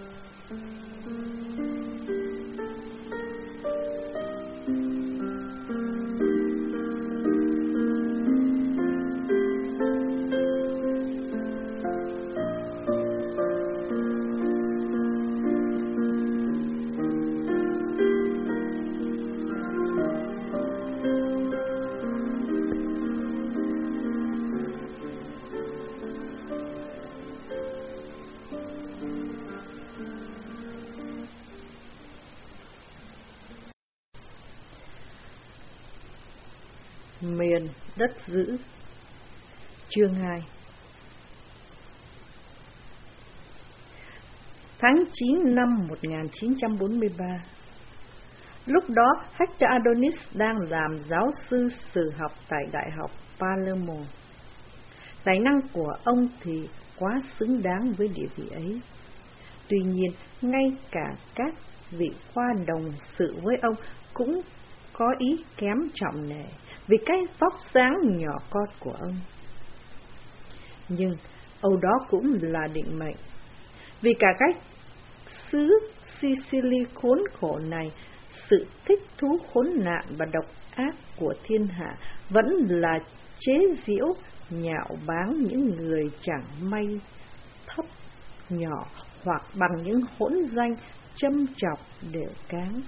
Miền đất dữ. Chương 2. Tháng 9 năm 1943. Lúc đó, Hector Adonis đang làm giáo sư sử học tại Đại học Palermo. Tài năng của ông thì quá xứng đáng với địa vị ấy. Tuy nhiên, ngay cả các vị khoa đồng sự với ông cũng có ý kém trọng nể vì cái vóc dáng nhỏ con của ông. Nhưng âu đó cũng là định mệnh, vì cả cái xứ Sicily khốn khổ này, sự thích thú khốn nạn và độc ác của thiên hạ vẫn là chế giễu nhạo báng những người chẳng may thấp nhỏ hoặc bằng những hỗn danh châm chọc đều cáng.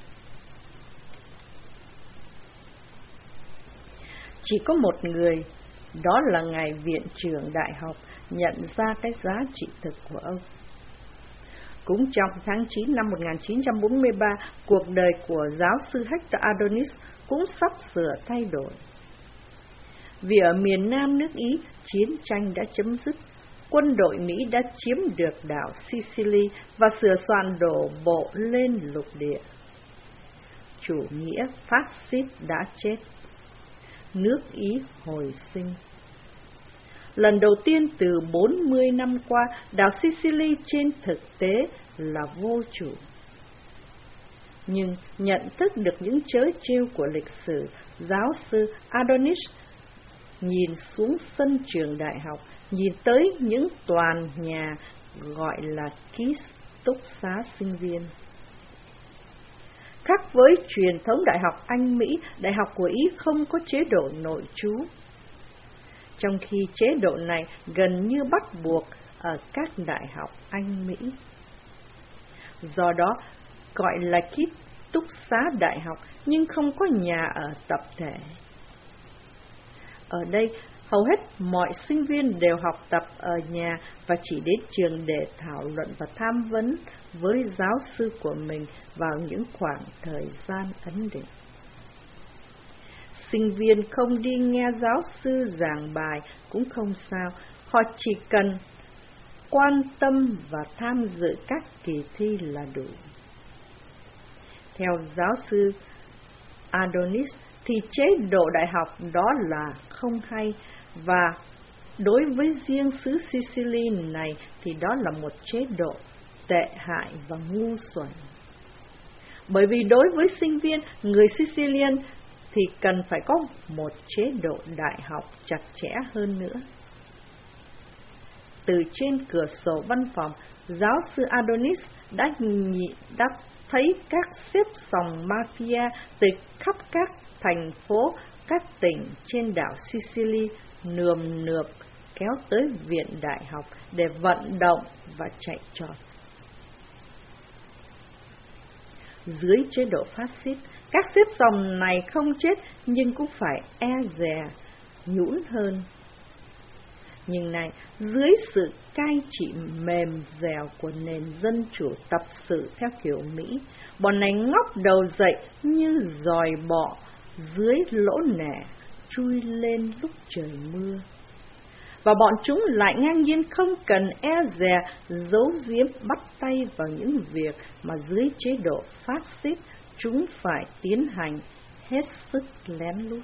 Chỉ có một người, đó là ngài viện trưởng đại học, nhận ra cái giá trị thực của ông. Cũng trong tháng 9 năm 1943, cuộc đời của giáo sư Hector Adonis cũng sắp sửa thay đổi. Vì ở miền nam nước Ý, chiến tranh đã chấm dứt, quân đội Mỹ đã chiếm được đảo Sicily và sửa soạn đổ bộ lên lục địa. Chủ nghĩa phát xít đã chết. Nước Ý hồi sinh. Lần đầu tiên từ 40 năm qua, đảo Sicily trên thực tế là vô chủ. Nhưng nhận thức được những trớ trêu của lịch sử, giáo sư Adonis nhìn xuống sân trường đại học, nhìn tới những toàn nhà gọi là ký túc xá sinh viên. Khác với truyền thống đại học Anh Mỹ, đại học của Ý không có chế độ nội trú, trong khi chế độ này gần như bắt buộc ở các đại học Anh Mỹ. Do đó, gọi là ký túc xá đại học nhưng không có nhà ở tập thể. Ở đây, hầu hết mọi sinh viên đều học tập ở nhà và chỉ đến trường để thảo luận và tham vấn với giáo sư của mình vào những khoảng thời gian ấn định. Sinh viên không đi nghe giáo sư giảng bài cũng không sao, họ chỉ cần quan tâm và tham dự các kỳ thi là đủ. Theo giáo sư Adonis thì chế độ đại học đó là không hay, và đối với riêng xứ Sicily này thì đó là một chế độ tệ hại và ngu xuẩn. Bởi vì đối với sinh viên người Sicilian thì cần phải có một chế độ đại học chặt chẽ hơn nữa. Từ trên cửa sổ văn phòng, giáo sư Adonis đã thấy các xếp sòng mafia từ khắp các thành phố, các tỉnh trên đảo Sicily nườm nượp kéo tới viện đại học để vận động và chạy trọt. Dưới chế độ phát xít, các xếp sòng này không chết nhưng cũng phải e dè, nhũn hơn. Nhưng này, dưới sự cai trị mềm dẻo của nền dân chủ tập sự theo kiểu Mỹ, bọn này ngóc đầu dậy như giòi bọ dưới lỗ nẻ chui lên lúc trời mưa. Và bọn chúng lại ngang nhiên không cần e dè giấu giếm bắt tay vào những việc mà dưới chế độ phát xít chúng phải tiến hành hết sức lén lút.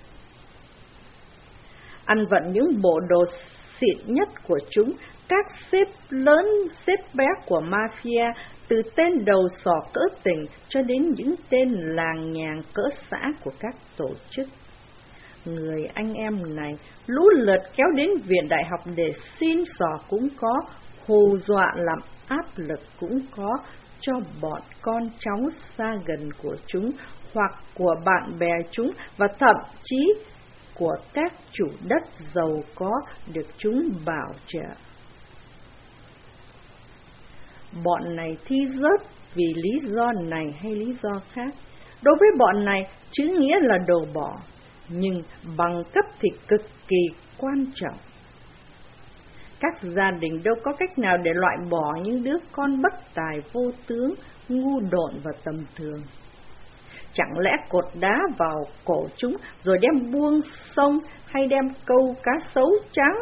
Ăn vận những bộ đồ xịn nhất của chúng, các sếp lớn sếp bé của mafia, từ tên đầu sỏ cỡ tỉnh cho đến những tên làng nhàng cỡ xã của các tổ chức. Người anh em này lũ lượt kéo đến viện đại học để xin sỏ cũng có, hù dọa làm áp lực cũng có cho bọn con cháu xa gần của chúng hoặc của bạn bè chúng và thậm chí của các chủ đất giàu có được chúng bảo trợ. Bọn này thi rớt vì lý do này hay lý do khác. Đối với bọn này, chữ nghĩa là đồ bỏ, nhưng bằng cấp thì cực kỳ quan trọng. Các gia đình đâu có cách nào để loại bỏ những đứa con bất tài, vô tướng, ngu độn và tầm thường. Chẳng lẽ cột đá vào cổ chúng rồi đem buông sông hay đem câu cá sấu trắng?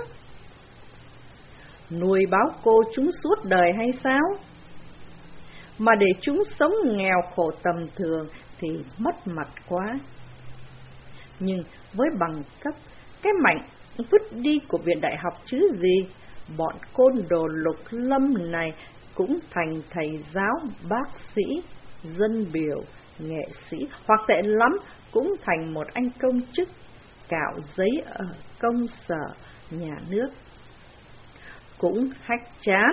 Nuôi báo cô chúng suốt đời hay sao? Mà để chúng sống nghèo khổ tầm thường thì mất mặt quá. Nhưng với bằng cấp, cái mạnh vứt đi của Viện Đại học chứ gì, bọn côn đồ Lục Lâm này cũng thành thầy giáo, bác sĩ, dân biểu, nghệ sĩ, hoặc tệ lắm cũng thành một anh công chức cạo giấy ở công sở nhà nước. Cũng hách chán.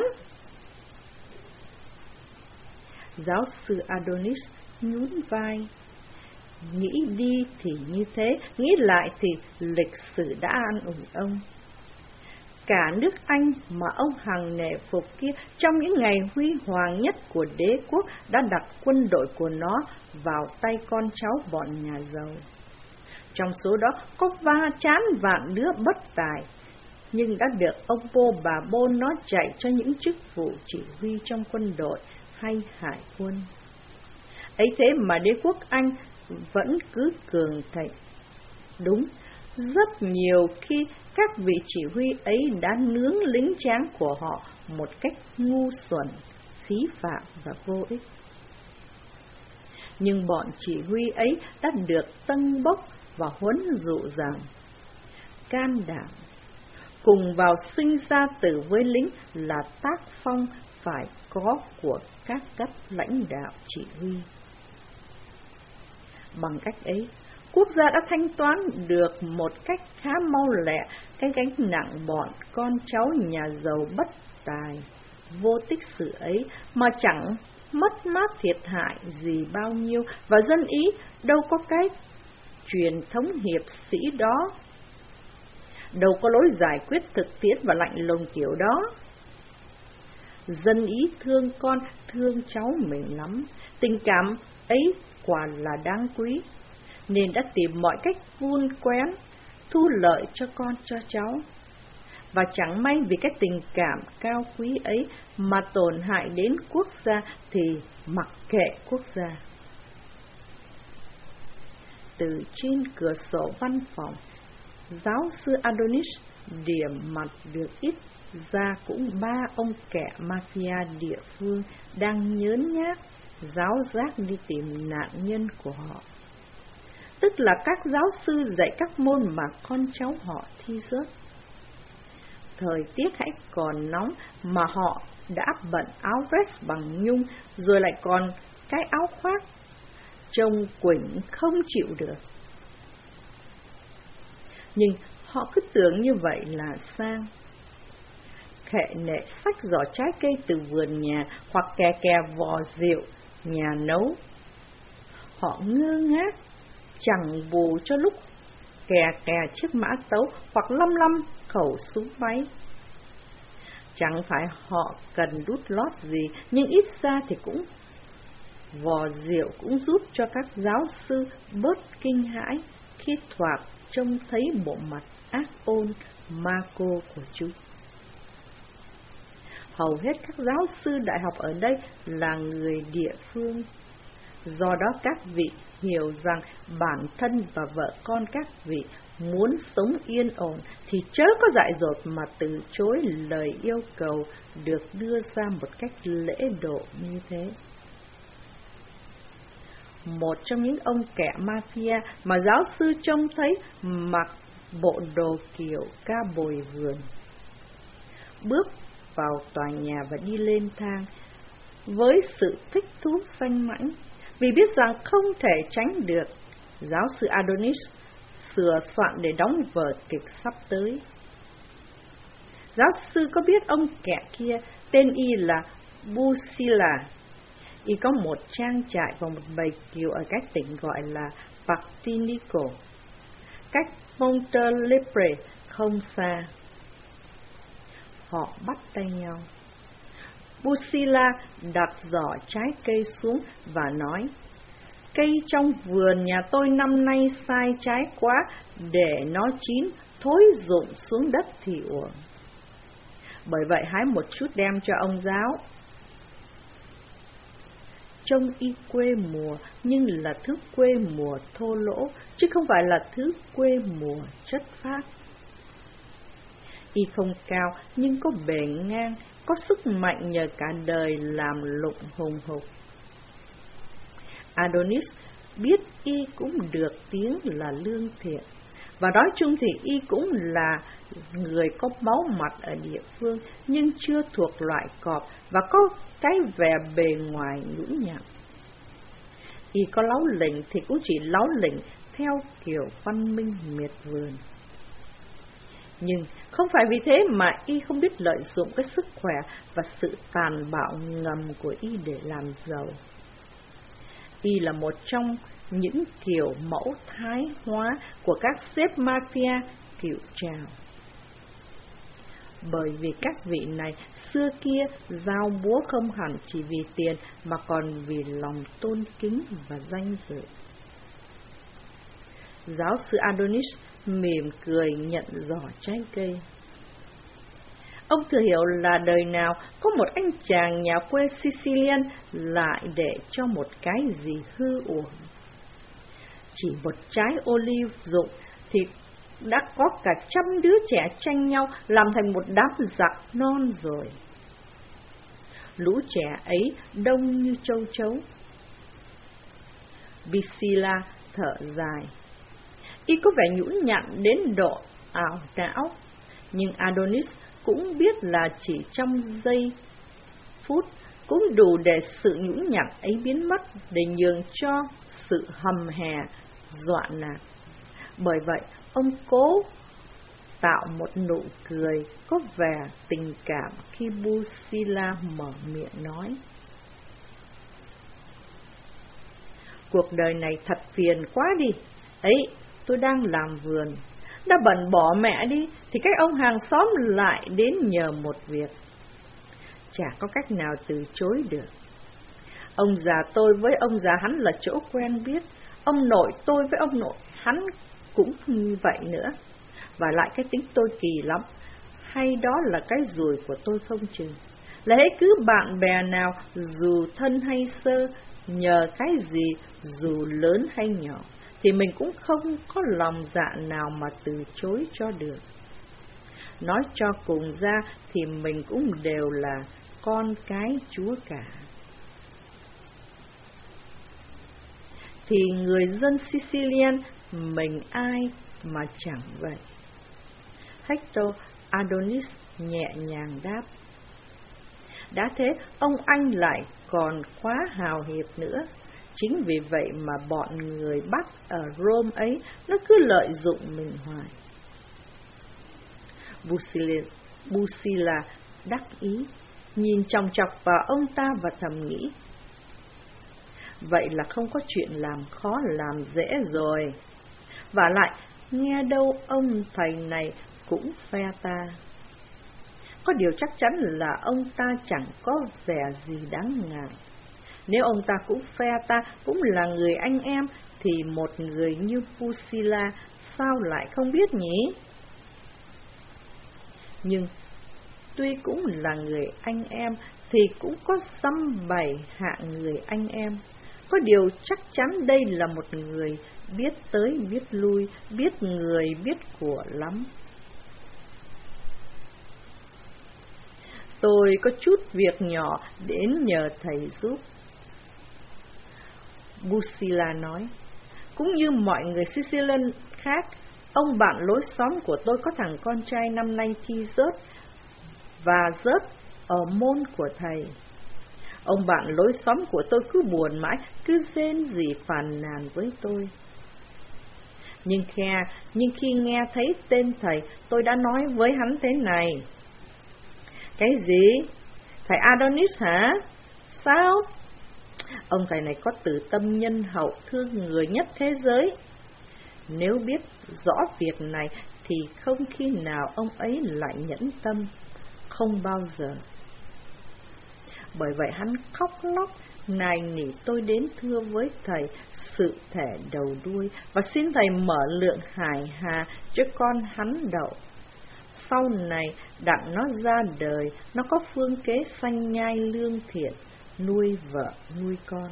Giáo sư Adonis nhún vai. Nghĩ đi thì như thế, nghĩ lại thì lịch sử đã an ủi ông. Cả nước Anh mà ông hằng nể phục kia trong những ngày huy hoàng nhất của đế quốc đã đặt quân đội của nó vào tay con cháu bọn nhà giàu. Trong số đó có chán vạn đứa bất tài, nhưng đã được ông bô bà bô nó chạy cho những chức vụ chỉ huy trong quân đội hay hải quân. Ấy thế mà đế quốc Anh vẫn cứ cường thịnh. Đúng, rất nhiều khi các vị chỉ huy ấy đã nướng lính tráng của họ một cách ngu xuẩn, phí phạm và vô ích. Nhưng bọn chỉ huy ấy đã được tâng bốc và huấn dụ rằng can đảm, cùng vào sinh ra tử với lính là tác phong phải có của các cấp lãnh đạo chỉ huy. Bằng cách ấy, quốc gia đã thanh toán được một cách khá mau lẹ cái gánh nặng bọn con cháu nhà giàu bất tài, vô tích sự ấy mà chẳng mất mát thiệt hại gì bao nhiêu, và dân Ý đâu có cái truyền thống hiệp sĩ đó, đâu có lối giải quyết thực tiễn và lạnh lùng kiểu đó. Dân Ý thương con, thương cháu mình lắm, tình cảm ấy quả là đáng quý, nên đã tìm mọi cách vun quén, thu lợi cho con cho cháu. Và chẳng may vì cái tình cảm cao quý ấy mà tổn hại đến quốc gia thì mặc kệ quốc gia. Từ trên cửa sổ văn phòng, giáo sư Adonis điểm mặt được ít ra cũng 3 ông kẻ mafia địa phương đang nhớn nhác, giáo giác đi tìm nạn nhân của họ. Tức là các giáo sư dạy các môn mà con cháu họ thi rớt. Thời tiết hãy còn nóng mà họ đã bận áo vest bằng nhung, rồi lại còn cái áo khoác, trông quỉnh không chịu được. Nhưng họ cứ tưởng như vậy là sang. Khệ nệ xách giỏ trái cây từ vườn nhà hoặc kè vò rượu nhà nấu. Họ ngơ ngác, chẳng bù cho lúc kè chiếc mã tấu hoặc lăm khẩu súng máy. Chẳng phải họ cần đút lót gì, nhưng ít ra thì cũng vò rượu cũng giúp cho các giáo sư bớt kinh hãi khi thoạt trông thấy bộ mặt ác ôn ma cô của chúng. Hầu hết các giáo sư đại học ở đây là người địa phương. Do đó các vị hiểu rằng bản thân và vợ con các vị muốn sống yên ổn thì chớ có dại dột mà từ chối lời yêu cầu được đưa ra một cách lễ độ như thế. Một trong những ông kẻ mafia mà giáo sư trông thấy mặc bộ đồ kiểu ca bồi vườn, bước vào tòa nhà và đi lên thang với sự thích thú xanh mãnh, vì biết rằng không thể tránh được giáo sư Adonis sửa soạn để đóng vở kịch sắp tới. Giáo sư có biết ông kẻ kia tên y là Busila. Y có một trang trại và một bầy kiều ở các tỉnh gọi là Partinico, cách Montelepre không xa. Họ bắt tay nhau. Busila đặt giỏ trái cây xuống và nói: cây trong vườn nhà tôi năm nay sai trái quá, để nó chín thối rụng xuống đất thì uổng. Bởi vậy hái một chút đem cho ông giáo. Trông y quê mùa, nhưng là thứ quê mùa thô lỗ, chứ không phải là thứ quê mùa chất phác. Y không cao, nhưng có bề ngang, có sức mạnh nhờ cả đời làm lụng hùng hục. Adonis biết y cũng được tiếng là lương thiện, và nói chung thì y cũng là người có máu mặt ở địa phương, nhưng chưa thuộc loại cọp và có cái vẻ bề ngoài nhũn nhặn. Y có láu lỉnh thì cũng chỉ láu lỉnh theo kiểu văn minh miệt vườn. Nhưng không phải vì thế mà y không biết lợi dụng cái sức khỏe và sự tàn bạo ngầm của y để làm giàu. Y là một trong những kiểu mẫu thái hóa của các sếp mafia cựu trào. Bởi vì các vị này xưa kia giao búa không hẳn chỉ vì tiền mà còn vì lòng tôn kính và danh dự. Giáo sư Adonis mỉm cười nhận giỏ trái cây. Ông thừa hiểu là đời nào có một anh chàng nhà quê Sicilian lại để cho một cái gì hư uổng. Chỉ một trái olive rụng thì đã có cả trăm đứa trẻ tranh nhau làm thành một đám giặc non rồi. Lũ trẻ ấy đông như châu chấu. Busila thở dài. Y có vẻ nhũn nhặn đến độ ảo não, nhưng Adonis cũng biết là chỉ trong giây phút cũng đủ để sự nhũn nhặn ấy biến mất, để nhường cho sự hầm hè dọa nạt. Bởi vậy ông cố tạo một nụ cười có vẻ tình cảm khi Busila mở miệng nói: cuộc đời này thật phiền quá đi. Ấy, tôi đang làm vườn, đã bận bỏ mẹ đi thì các ông hàng xóm lại đến nhờ một việc. Chả có cách nào từ chối được. Ông già tôi với ông già hắn là chỗ quen biết, ông nội tôi với ông nội hắn cũng như vậy nữa. Và lại cái tính tôi kỳ lắm, hay đó là cái rủi của tôi không chừng. Là hễ cứ bạn bè nào dù thân hay sơ nhờ cái gì dù lớn hay nhỏ thì mình cũng không có lòng dạ nào mà từ chối cho được. Nói cho cùng ra thì mình cũng đều là con cái Chúa cả. Thì người dân Sicilian mình ai mà chẳng vậy. Hector Adonis nhẹ nhàng đáp. Đã thế, ông anh lại còn quá hào hiệp nữa. Chính vì vậy mà bọn người Bắc ở Rome ấy nó cứ lợi dụng mình hoài. Busila đắc ý, nhìn chòng chọc vào ông ta và thầm nghĩ: vậy là không có chuyện làm khó làm dễ rồi. Vả lại, nghe đâu ông thầy này cũng phe ta. Có điều chắc chắn là ông ta chẳng có vẻ gì đáng ngại. Nếu ông ta cũng phe ta, cũng là người anh em, thì một người như Busila sao lại không biết nhỉ? Nhưng tuy cũng là người anh em thì cũng có dăm bảy hạng người anh em. Có điều chắc chắn đây là một người biết tới biết lui, biết người biết của lắm. Tôi có chút việc nhỏ đến nhờ thầy giúp. Busila nói. Cũng như mọi người Sicilian khác, ông bạn lối xóm của tôi có thằng con trai năm nay thi rớt và rớt ở môn của thầy. Ông bạn lối xóm của tôi cứ buồn mãi, cứ rên rỉ phàn nàn với tôi. Nhưng khi nghe thấy tên thầy, tôi đã nói với hắn thế này: cái gì? Thầy Adonis hả? Sao? Ông thầy này có từ tâm nhân hậu, thương người nhất thế giới. Nếu biết rõ việc này thì không khi nào ông ấy lại nhẫn tâm, không bao giờ. Bởi vậy hắn khóc lóc nài nỉ tôi đến thưa với thầy sự thể đầu đuôi và xin thầy mở lượng hải hà cho con hắn đậu. Sau này đặng nó ra đời, nó có phương kế sanh nhai lương thiện, nuôi vợ nuôi con.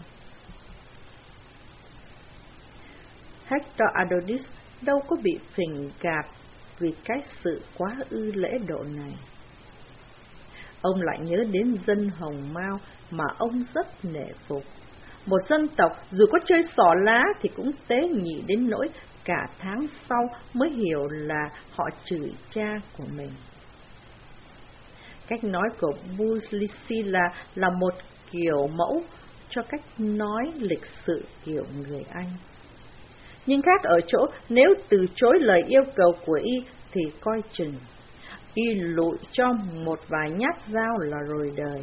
Hector Adonis đâu có bị phình gạt vì cái sự quá ư lễ độ này. Ông lại nhớ đến dân Hồng Mao mà ông rất nể phục. Một dân tộc dù có chơi xỏ lá thì cũng tế nhị đến nỗi cả tháng sau mới hiểu là họ chửi cha của mình. Cách nói của Buslisila là một kiểu mẫu cho cách nói lịch sự kiểu người Anh. Nhưng khác ở chỗ nếu từ chối lời yêu cầu của y thì coi chừng y lụi cho một vài nhát dao là rồi đời.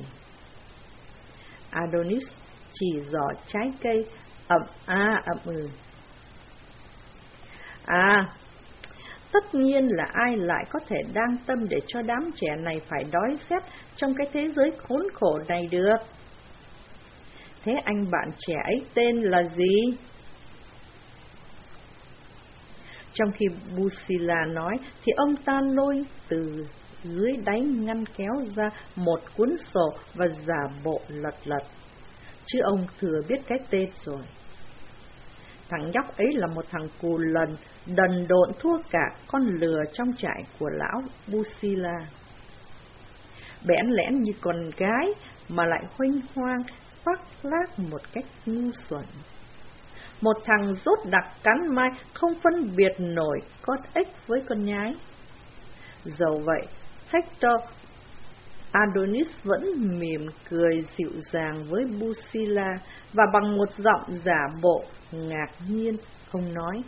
Adonis chỉ giỏ trái cây ậm ừ. Tất nhiên là ai lại có thể đang tâm để cho đám trẻ này phải đói rét trong cái thế giới khốn khổ này được. Thế anh bạn trẻ ấy tên là gì? Trong khi Busila nói thì ông ta lôi từ dưới đáy ngăn kéo ra một cuốn sổ và giả bộ lật. Chứ ông thừa biết cái tên rồi. Thằng nhóc ấy là một thằng cù lần, đần độn thua cả con lừa trong trại của lão Busila. Bẽn lẽn như con gái mà lại huênh hoang, khoác lác một cách ngu xuẩn. Một thằng rốt đặc cắn mai, không phân biệt nổi con ếch với con nhái. Dẫu vậy, Hector Adonis vẫn mỉm cười dịu dàng với Busila và bằng một giọng giả bộ ngạc nhiên, không nói.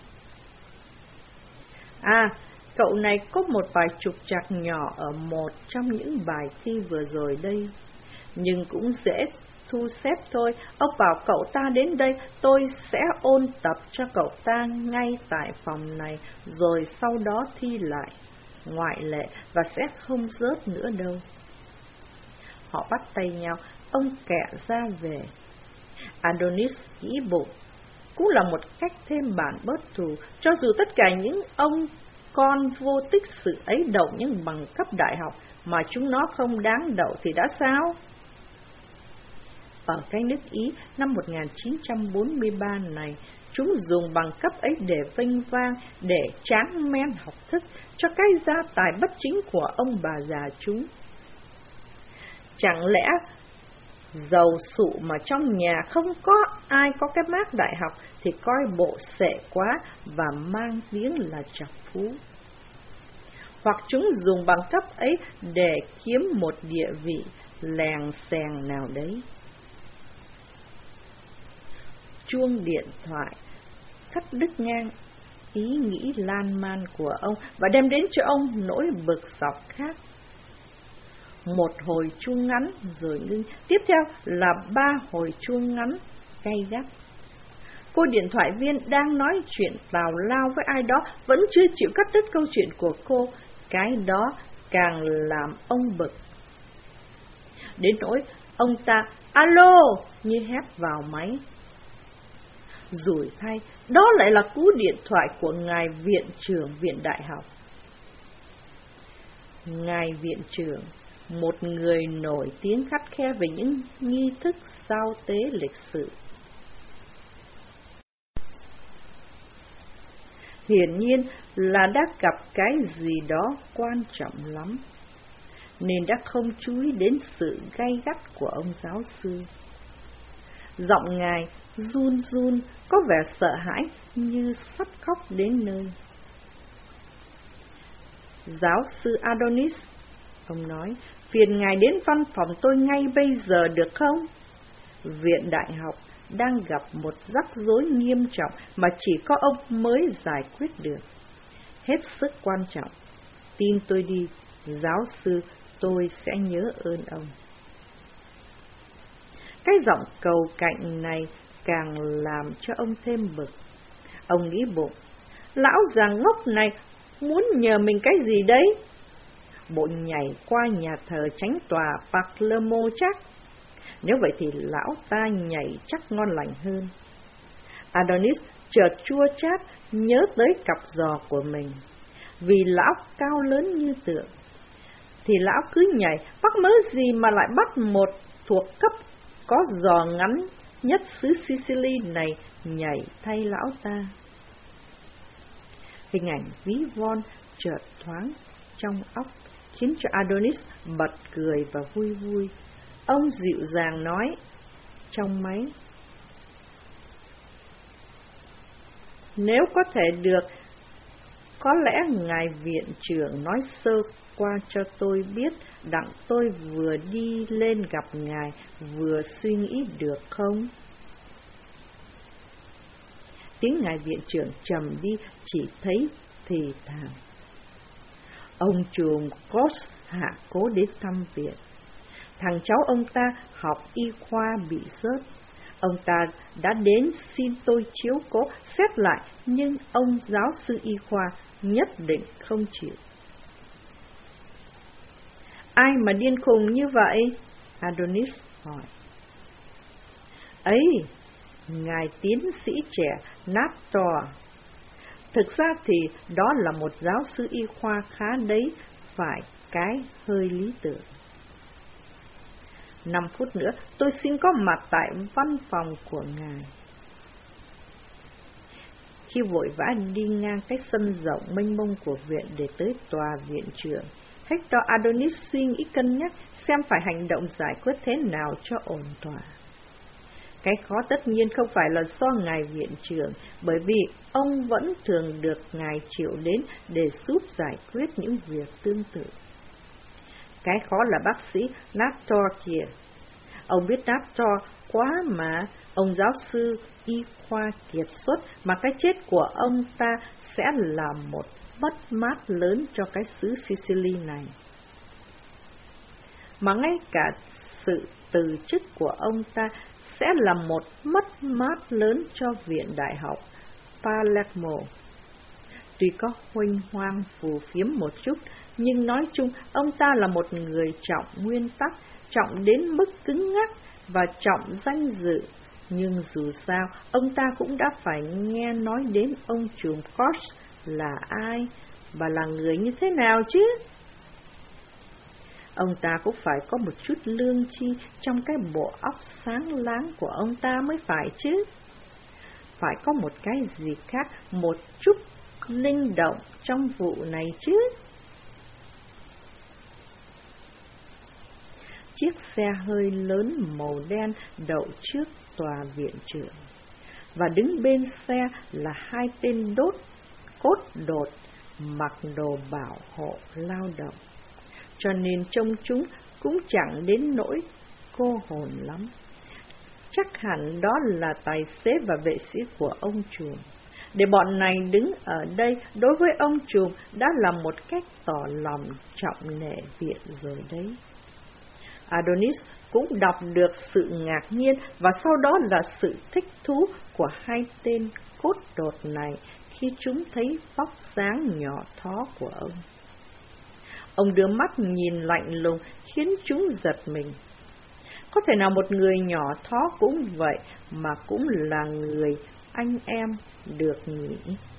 Cậu này có một vài trục trặc nhỏ ở một trong những bài thi vừa rồi đây, nhưng cũng dễ thu xếp thôi. Ông bảo cậu ta đến đây, tôi sẽ ôn tập cho cậu ta ngay tại phòng này, rồi sau đó thi lại, ngoại lệ, và sẽ không rớt nữa đâu. Họ bắt tay nhau, ông kẹ ra về. Adonis nghĩ bụng, cũng là một cách thêm bản bớt thù, cho dù tất cả những ông con vô tích sự ấy đậu những bằng cấp đại học mà chúng nó không đáng đậu thì đã sao? Ở cái nước Ý năm 1943 này, chúng dùng bằng cấp ấy để vênh vang, để tráng men học thức cho cái gia tài bất chính của ông bà già chúng. Chẳng lẽ giàu sụ mà trong nhà không có ai có cái mác đại học thì coi bộ xệ quá và mang tiếng là trọc phú. Hoặc chúng dùng bằng cấp ấy để kiếm một địa vị lèng xèng nào đấy. Chuông điện thoại cắt đứt ngang ý nghĩ lan man của ông và đem đến cho ông nỗi bực dọc khác. Một hồi chuông ngắn rồi ngưng, tiếp theo là 3 hồi chuông ngắn gay gắt. Cô điện thoại viên đang nói chuyện tào lao với ai đó vẫn chưa chịu cắt đứt câu chuyện của cô. Cái đó càng làm ông bực. Đến nỗi ông ta alo như hét vào máy. Rủi thay, đó lại là cú điện thoại của ngài viện trưởng viện đại học. Ngài viện trưởng, một người nổi tiếng khắt khe về những nghi thức giao tế lịch sự. Hiển nhiên là đã gặp cái gì đó quan trọng lắm, nên đã không chú ý đến sự gay gắt của ông giáo sư. Giọng ngài run run, có vẻ sợ hãi như sắp khóc đến nơi. Giáo sư Adonis, ông nói, phiền ngài đến văn phòng tôi ngay bây giờ được không? Viện đại học đang gặp một rắc rối nghiêm trọng mà chỉ có ông mới giải quyết được. Hết sức quan trọng. Tin tôi đi, giáo sư, tôi sẽ nhớ ơn ông. Cái giọng cầu cạnh này càng làm cho ông thêm bực. Ông nghĩ bụng, lão già ngốc này muốn nhờ mình cái gì đấy? Bộ nhảy qua nhà thờ tránh tòa Palermo chắc. Nếu vậy thì lão ta nhảy chắc ngon lành hơn. Adonis chợt chua chát nhớ tới cặp giò của mình. Vì lão cao lớn như tượng, thì lão cứ nhảy, mắc mớ gì mà lại bắt một thuộc cấp có giò ngắn nhất xứ Sicily này nhảy thay lão ta. Hình ảnh ví von chợt thoáng trong óc, khiến cho Adonis bật cười và vui vui. Ông dịu dàng nói trong máy, nếu có thể được, có lẽ ngài viện trưởng nói sơ qua cho tôi biết, đặng tôi vừa đi lên gặp ngài vừa suy nghĩ được không? Tiếng ngài viện trưởng trầm đi, chỉ thấy thì thào. Ông trùm Cos hạ cố đến thăm viện. Thằng cháu ông ta học y khoa bị rớt. Ông ta đã đến xin tôi chiếu cố xét lại, nhưng ông giáo sư y khoa nhất định không chịu. Ai mà điên khùng như vậy? Adonis hỏi. Ấy, ngài tiến sĩ trẻ Naptor. Thực ra thì đó là một giáo sư y khoa khá đấy, phải cái hơi lý tưởng. 5 phút nữa tôi xin có mặt tại văn phòng của ngài. Khi vội vã đi ngang cái sân rộng mênh mông của viện để tới tòa viện trưởng, Hector Adonis suy nghĩ cân nhắc xem phải hành động giải quyết thế nào cho ổn thỏa. Cái khó tất nhiên không phải là do ngài viện trưởng, bởi vì ông vẫn thường được ngài triệu đến để giúp giải quyết những việc tương tự. Cái khó là bác sĩ Naptor kìa. Ông biết Naptor quá mà, ông giáo sư y khoa kiệt xuất, mà cái chết của ông ta sẽ là một mất mát lớn cho cái xứ Sicily này. Mà ngay cả sự từ chức của ông ta sẽ là một mất mát lớn cho viện đại học Palermo. Tuy có huênh hoang phù phiếm một chút, nhưng nói chung ông ta là một người trọng nguyên tắc, trọng đến mức cứng ngắc và trọng danh dự. Nhưng dù sao, ông ta cũng đã phải nghe nói đến ông trùm Cos là ai và là người như thế nào chứ. Ông ta cũng phải có một chút lương tri trong cái bộ óc sáng láng của ông ta mới phải chứ. Phải có một cái gì khác, một chút linh động trong vụ này chứ. Chiếc xe hơi lớn màu đen đậu trước tòa viện trưởng, và đứng bên xe là 2 tên cốt đột mặc đồ bảo hộ lao động, cho nên trông chúng cũng chẳng đến nỗi cô hồn lắm. Chắc hẳn đó là tài xế và vệ sĩ của ông trùm. Để bọn này đứng ở đây đối với ông trùm đã là một cách tỏ lòng trọng nể viện rồi đấy. Adonis cũng đọc được sự ngạc nhiên và sau đó là sự thích thú của 2 tên cốt đột này khi chúng thấy vóc dáng nhỏ thó của ông. Ông đưa mắt nhìn lạnh lùng khiến chúng giật mình. Có thể nào một người nhỏ thó cũng vậy mà cũng là người anh em được nhỉ?